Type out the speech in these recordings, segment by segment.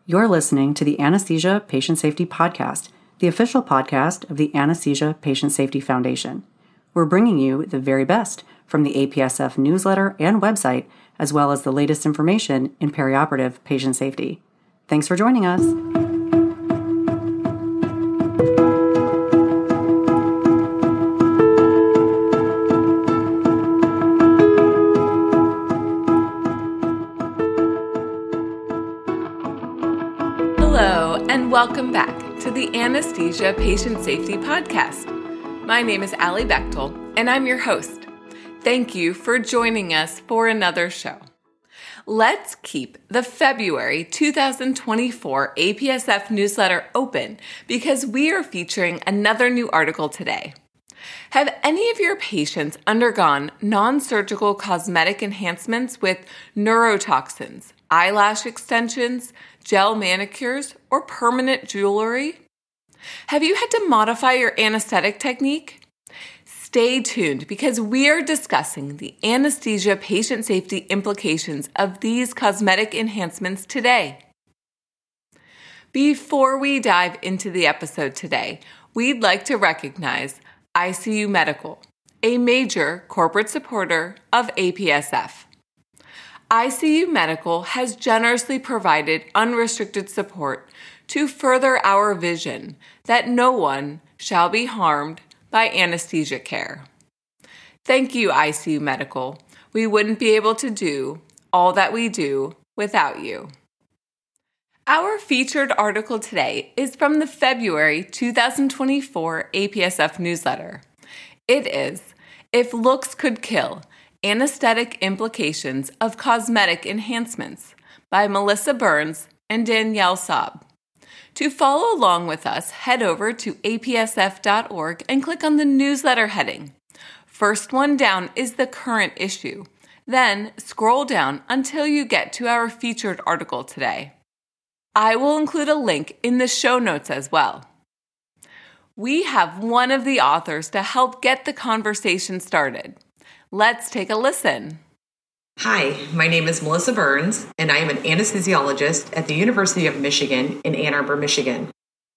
You're listening to the Anesthesia Patient Safety Podcast, the official podcast of the Anesthesia Patient Safety Foundation. We're bringing you the very best from the APSF newsletter and website, as well as the latest information in perioperative patient safety. Thanks for joining us. And welcome back to the Anesthesia Patient Safety Podcast. My name is Allie Bechtel, and I'm your host. Thank you for joining us for another show. Let's keep the February 2024 APSF newsletter open because we are featuring another new article today. Have any of your patients undergone non-surgical cosmetic enhancements with neurotoxins, eyelash extensions, gel manicures, or permanent jewelry? Have you had to modify your anesthetic technique? Stay tuned because we are discussing the anesthesia patient safety implications of these cosmetic enhancements today. Before we dive into the episode today, we'd like to recognize ICU Medical, a major corporate supporter of APSF. ICU Medical has generously provided unrestricted support to further our vision that no one shall be harmed by anesthesia care. Thank you, ICU Medical. We wouldn't be able to do all that we do without you. Our featured article today is from the February 2024 APSF newsletter. It is, If Looks Could Kill, Anesthetic Implications of Cosmetic Enhancements by Melissa Burns and Danielle Saab. To follow along with us, head over to apsf.org and click on the newsletter heading. First one down is the current issue. Then scroll down until you get to our featured article today. I will include a link in the show notes as well. We have one of the authors to help get the conversation started. Let's take a listen. Hi, my name is Melissa Burns, and I am an anesthesiologist at the University of Michigan in Ann Arbor, Michigan.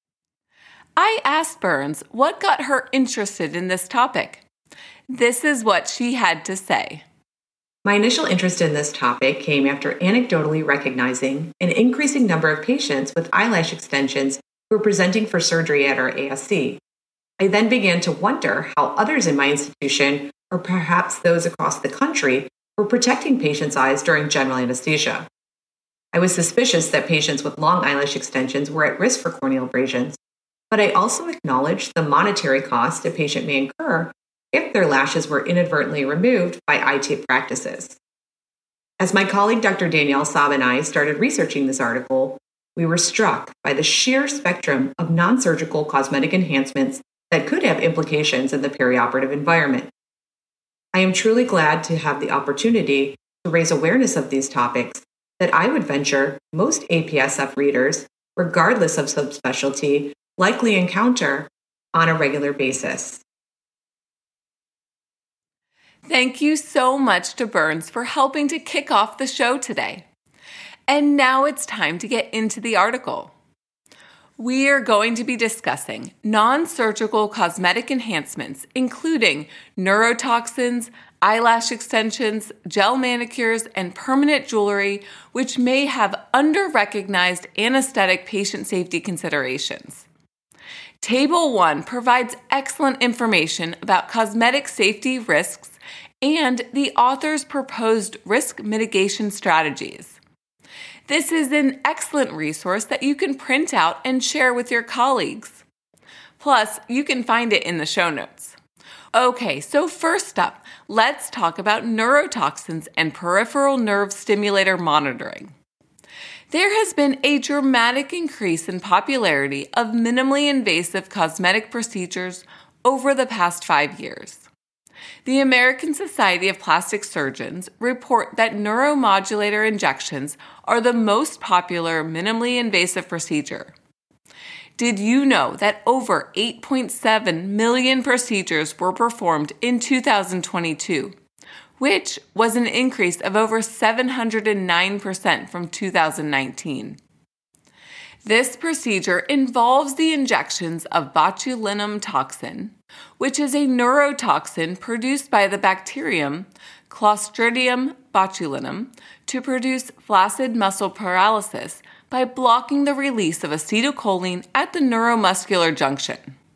I asked Burns what got her interested in this topic. This is what she had to say. My initial interest in this topic came after anecdotally recognizing an increasing number of patients with eyelash extensions who were presenting for surgery at our ASC. I then began to wonder how others in my institution, or perhaps those across the country, were protecting patients' eyes during general anesthesia. I was suspicious that patients with long eyelash extensions were at risk for corneal abrasions, but I also acknowledged the monetary cost a patient may incur if their lashes were inadvertently removed by eye tape practices. As my colleague Dr. Danielle Saab and I started researching this article, we were struck by the sheer spectrum of non-surgical cosmetic enhancements that could have implications in the perioperative environment. I am truly glad to have the opportunity to raise awareness of these topics that I would venture most APSF readers, regardless of subspecialty, likely encounter on a regular basis. Thank you so much to Burns for helping to kick off the show today. And now it's time to get into the article. We are going to be discussing non-surgical cosmetic enhancements, including neurotoxins, eyelash extensions, gel manicures, and permanent jewelry, which may have under-recognized anesthetic patient safety considerations. Table 1 provides excellent information about cosmetic safety risks and the author's proposed risk mitigation strategies. This is an excellent resource that you can print out and share with your colleagues. Plus, you can find it in the show notes. Okay, so first up, let's talk about neurotoxins and peripheral nerve stimulator monitoring. There has been a dramatic increase in popularity of minimally invasive cosmetic procedures over the past 5 years. The American Society of Plastic Surgeons report that neuromodulator injections are the most popular minimally invasive procedure. Did you know that over 8.7 million procedures were performed in 2022, which was an increase of over 709% from 2019? This procedure involves the injections of botulinum toxin, which is a neurotoxin produced by the bacterium Clostridium botulinum to produce flaccid muscle paralysis by blocking the release of acetylcholine at the neuromuscular junction.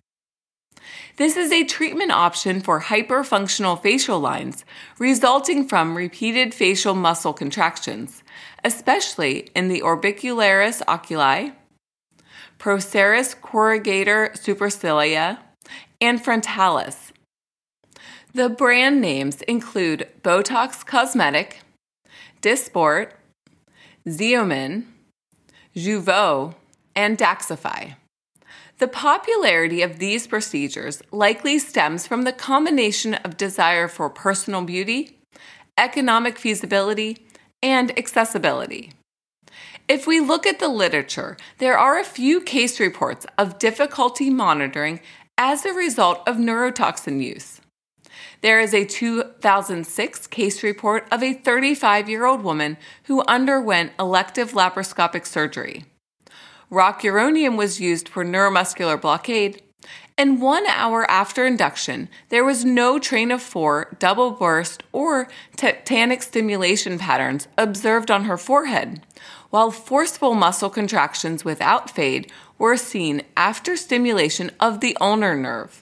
This is a treatment option for hyperfunctional facial lines resulting from repeated facial muscle contractions, especially in the orbicularis oculi, procerus corrugator supercilia, and frontalis. The brand names include Botox Cosmetic, Dysport, Xeomin, Jeuveau, and Daxxify. The popularity of these procedures likely stems from the combination of desire for personal beauty, economic feasibility, and accessibility. If we look at the literature, there are a few case reports of difficulty monitoring as a result of neurotoxin use. There is a 2006 case report of a 35-year-old woman who underwent elective laparoscopic surgery. Rocuronium was used for neuromuscular blockade, and 1 hour after induction, there was no train of 4 double burst or tetanic stimulation patterns observed on her forehead, while forceful muscle contractions without fade were seen after stimulation of the ulnar nerve.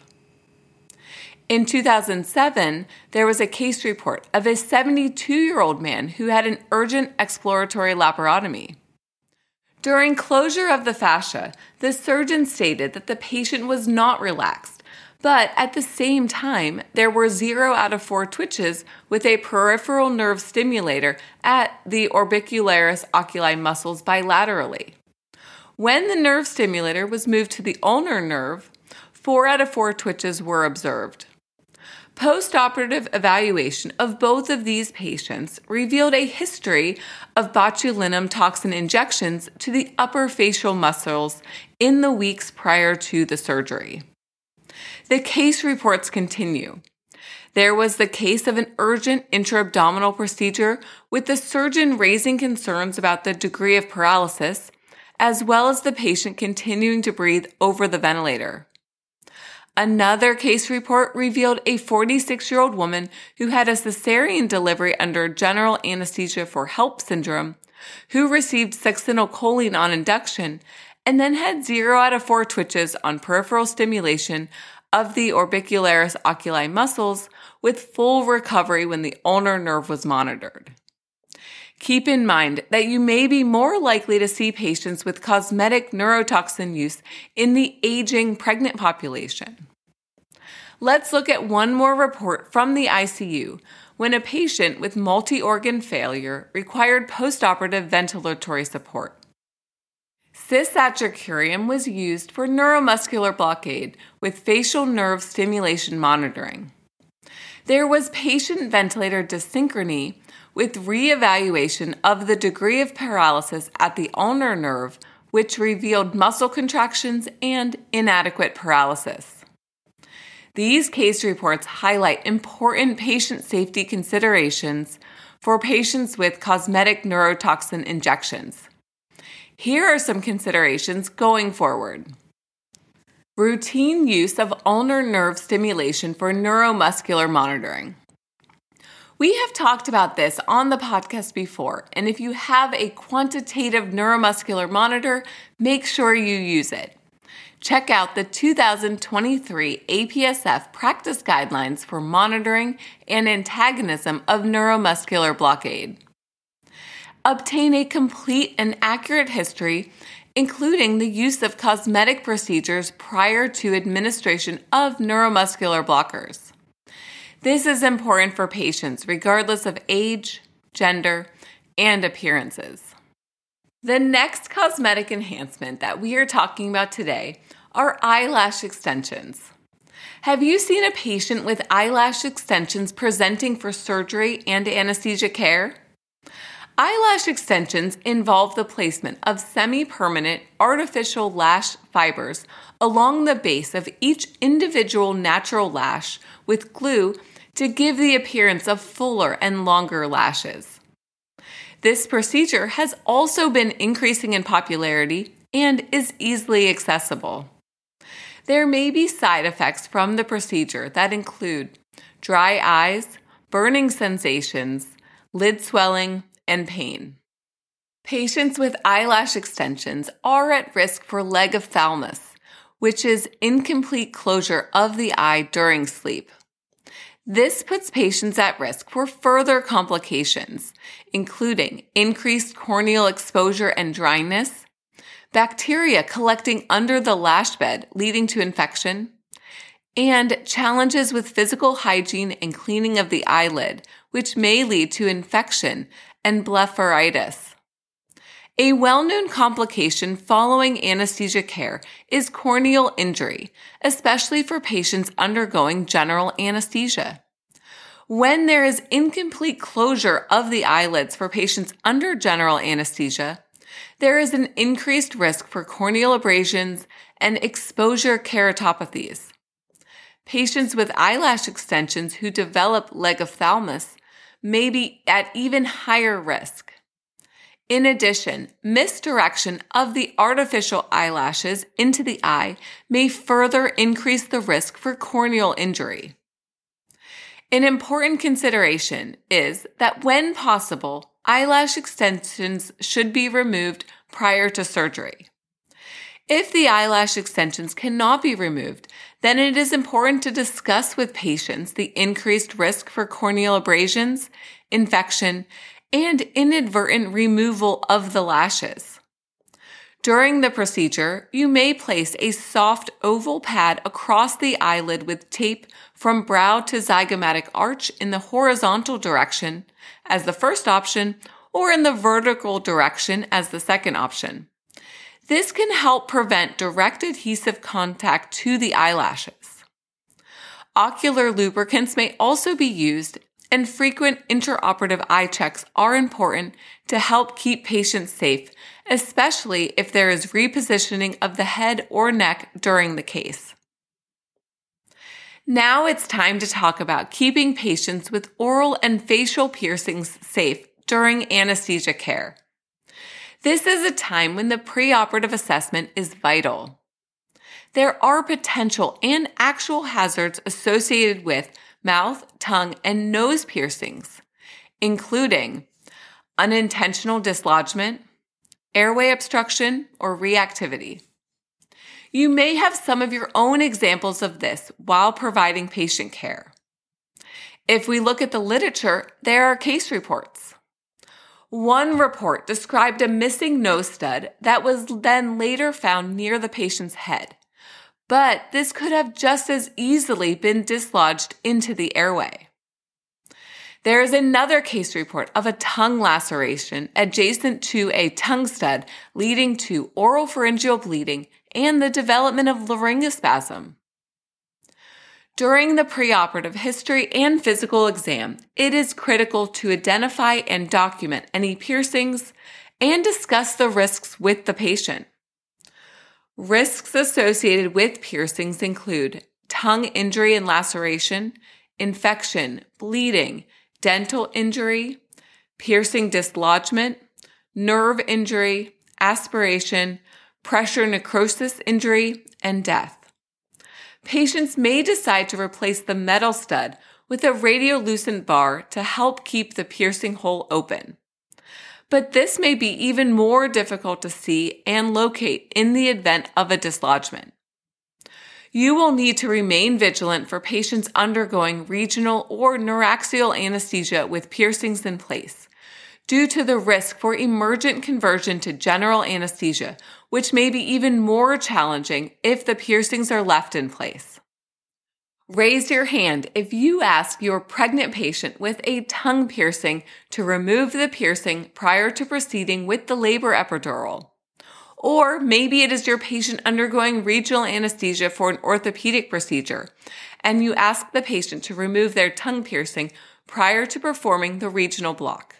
In 2007, there was a case report of a 72-year-old man who had an urgent exploratory laparotomy. During closure of the fascia, the surgeon stated that the patient was not relaxed, but at the same time, there were 0 out of 4 twitches with a peripheral nerve stimulator at the orbicularis oculi muscles bilaterally. When the nerve stimulator was moved to the ulnar nerve, 4 out of 4 twitches were observed. Post-operative evaluation of both of these patients revealed a history of botulinum toxin injections to the upper facial muscles in the weeks prior to the surgery. The case reports continue. There was the case of an urgent intra-abdominal procedure with the surgeon raising concerns about the degree of paralysis, as well as the patient continuing to breathe over the ventilator. Another case report revealed a 46-year-old woman who had a cesarean delivery under general anesthesia for HELLP syndrome, who received succinylcholine on induction, and then had 0 out of 4 twitches on peripheral stimulation of the orbicularis oculi muscles with full recovery when the ulnar nerve was monitored. Keep in mind that you may be more likely to see patients with cosmetic neurotoxin use in the aging pregnant population. Let's look at one more report from the ICU when a patient with multi-organ failure required postoperative ventilatory support. Cisatracurium was used for neuromuscular blockade with facial nerve stimulation monitoring. There was patient ventilator dyssynchrony with re-evaluation of the degree of paralysis at the ulnar nerve, which revealed muscle contractions and inadequate paralysis. These case reports highlight important patient safety considerations for patients with cosmetic neurotoxin injections. Here are some considerations going forward. Routine use of ulnar nerve stimulation for neuromuscular monitoring. We have talked about this on the podcast before, and if you have a quantitative neuromuscular monitor, make sure you use it. Check out the 2023 APSF practice guidelines for monitoring and antagonism of neuromuscular blockade. Obtain a complete and accurate history, including the use of cosmetic procedures prior to administration of neuromuscular blockers. This is important for patients regardless of age, gender, and appearances. The next cosmetic enhancement that we are talking about today are eyelash extensions. Have you seen a patient with eyelash extensions presenting for surgery and anesthesia care? Eyelash extensions involve the placement of semi-permanent artificial lash fibers along the base of each individual natural lash with glue to give the appearance of fuller and longer lashes. This procedure has also been increasing in popularity and is easily accessible. There may be side effects from the procedure that include dry eyes, burning sensations, lid swelling, and pain. Patients with eyelash extensions are at risk for leg ophthalmos, which is incomplete closure of the eye during sleep. This puts patients at risk for further complications, including increased corneal exposure and dryness, bacteria collecting under the lash bed leading to infection, and challenges with physical hygiene and cleaning of the eyelid, which may lead to infection and blepharitis. A well-known complication following anesthesia care is corneal injury, especially for patients undergoing general anesthesia. When there is incomplete closure of the eyelids for patients under general anesthesia, there is an increased risk for corneal abrasions and exposure keratopathies. Patients with eyelash extensions who develop leg ophthalmos may be at even higher risk. In addition, misdirection of the artificial eyelashes into the eye may further increase the risk for corneal injury. An important consideration is that when possible, eyelash extensions should be removed prior to surgery. If the eyelash extensions cannot be removed, then it is important to discuss with patients the increased risk for corneal abrasions, infection, and inadvertent removal of the lashes. During the procedure, you may place a soft oval pad across the eyelid with tape from brow to zygomatic arch in the horizontal direction as the first option or in the vertical direction as the second option. This can help prevent direct adhesive contact to the eyelashes. Ocular lubricants may also be used, and frequent intraoperative eye checks are important to help keep patients safe, especially if there is repositioning of the head or neck during the case. Now it's time to talk about keeping patients with oral and facial piercings safe during anesthesia care. This is a time when the preoperative assessment is vital. There are potential and actual hazards associated with mouth, tongue, and nose piercings, including unintentional dislodgement, airway obstruction, or reactivity. You may have some of your own examples of this while providing patient care. If we look at the literature, there are case reports. One report described a missing nose stud that was then later found near the patient's head, but this could have just as easily been dislodged into the airway. There is another case report of a tongue laceration adjacent to a tongue stud leading to oropharyngeal bleeding and the development of laryngospasm. During the preoperative history and physical exam, it is critical to identify and document any piercings and discuss the risks with the patient. Risks associated with piercings include tongue injury and laceration, infection, bleeding, dental injury, piercing dislodgement, nerve injury, aspiration, pressure necrosis injury, and death. Patients may decide to replace the metal stud with a radiolucent bar to help keep the piercing hole open. But this may be even more difficult to see and locate in the event of a dislodgement. You will need to remain vigilant for patients undergoing regional or neuraxial anesthesia with piercings in place, due to the risk for emergent conversion to general anesthesia, which may be even more challenging if the piercings are left in place. Raise your hand if you ask your pregnant patient with a tongue piercing to remove the piercing prior to proceeding with the labor epidural. Or maybe it is your patient undergoing regional anesthesia for an orthopedic procedure, and you ask the patient to remove their tongue piercing prior to performing the regional block.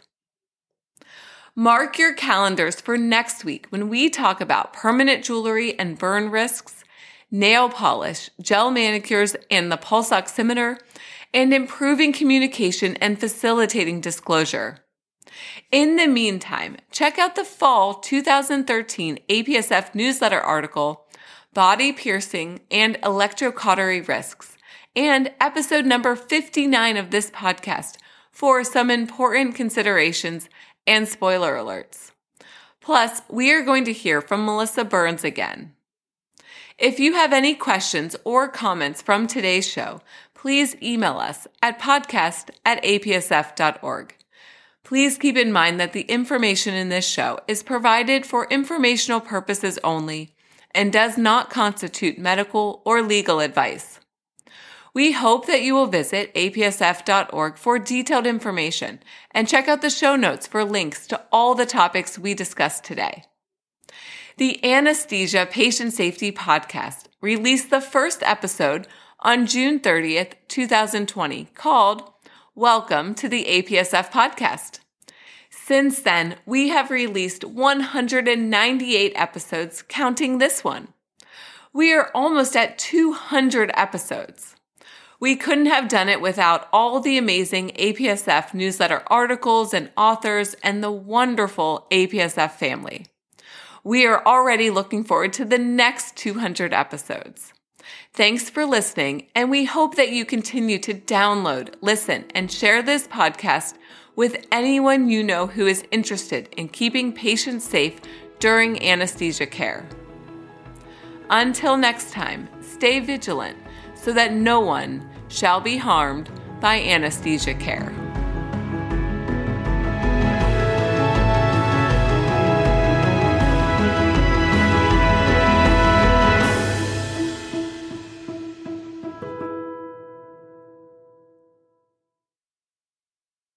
Mark your calendars for next week when we talk about permanent jewelry and burn risks, nail polish, gel manicures, and the pulse oximeter, and improving communication and facilitating disclosure. In the meantime, check out the fall 2013 APSF newsletter article, Body Piercing and Electrocautery Risks, and episode number 59 of this podcast for some important considerations and spoiler alerts. Plus, we are going to hear from Melissa Burns again. If you have any questions or comments from today's show, please email us at podcast@apsf.org. Please keep in mind that the information in this show is provided for informational purposes only and does not constitute medical or legal advice. We hope that you will visit apsf.org for detailed information and check out the show notes for links to all the topics we discussed today. The Anesthesia Patient Safety Podcast released the first episode on June 30th, 2020, called Welcome to the APSF Podcast. Since then, we have released 198 episodes, counting this one. We are almost at 200 episodes. We couldn't have done it without all the amazing APSF newsletter articles and authors and the wonderful APSF family. We are already looking forward to the next 200 episodes. Thanks for listening, and we hope that you continue to download, listen, and share this podcast with anyone you know who is interested in keeping patients safe during anesthesia care. Until next time, stay vigilant so that no one shall be harmed by anesthesia care.